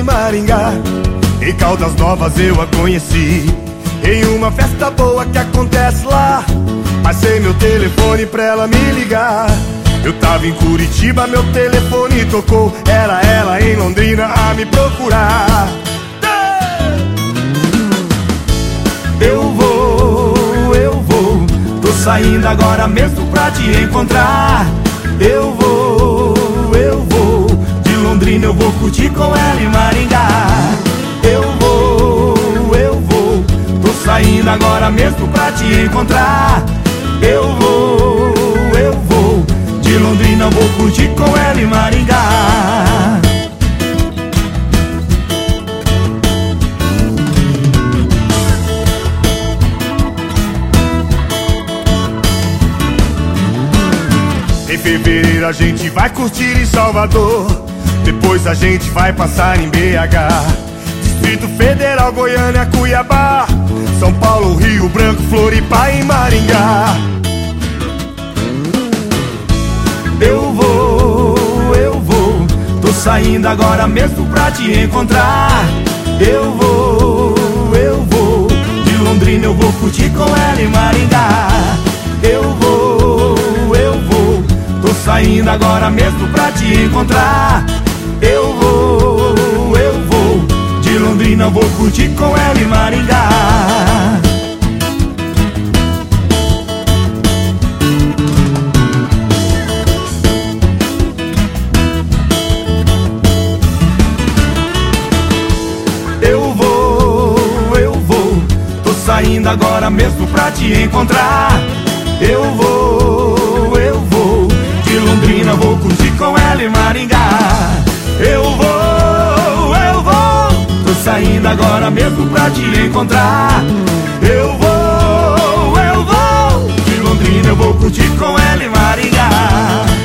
Maringá. Em Caldas Novas eu a conheci, em uma festa boa que acontece lá. Passei meu telefone pra ela me ligar. Eu tava em Curitiba, meu telefone tocou. Era ela em Londrina a me procurar. Eu vou, tô saindo agora mesmo pra te encontrar. Eu vou, de Londrina eu vou curtir com ela em Maringá. Eu vou, tô saindo agora mesmo pra te encontrar. Eu vou, de Londrina eu vou curtir com ela em Maringá. Em fevereiro a gente vai curtir em Salvador, depois a gente vai passar em BH, Distrito Federal, Goiânia, Cuiabá, São Paulo, Rio Branco, Floripa e Maringá. Eu vou, tô saindo agora mesmo pra te encontrar. Eu vou, de Londrina eu vou curtir com ela em Maringá. Eu vou, tô saindo agora mesmo pra te encontrar. Eu vou, de Londrina eu vou curtir com ela em Maringá. Saindo agora mesmo pra te encontrar. Eu vou, de Londrina vou curtir com ela em Maringá. Eu vou, tô saindo agora mesmo pra te encontrar. Eu vou, de Londrina eu vou curtir com ela em Maringá.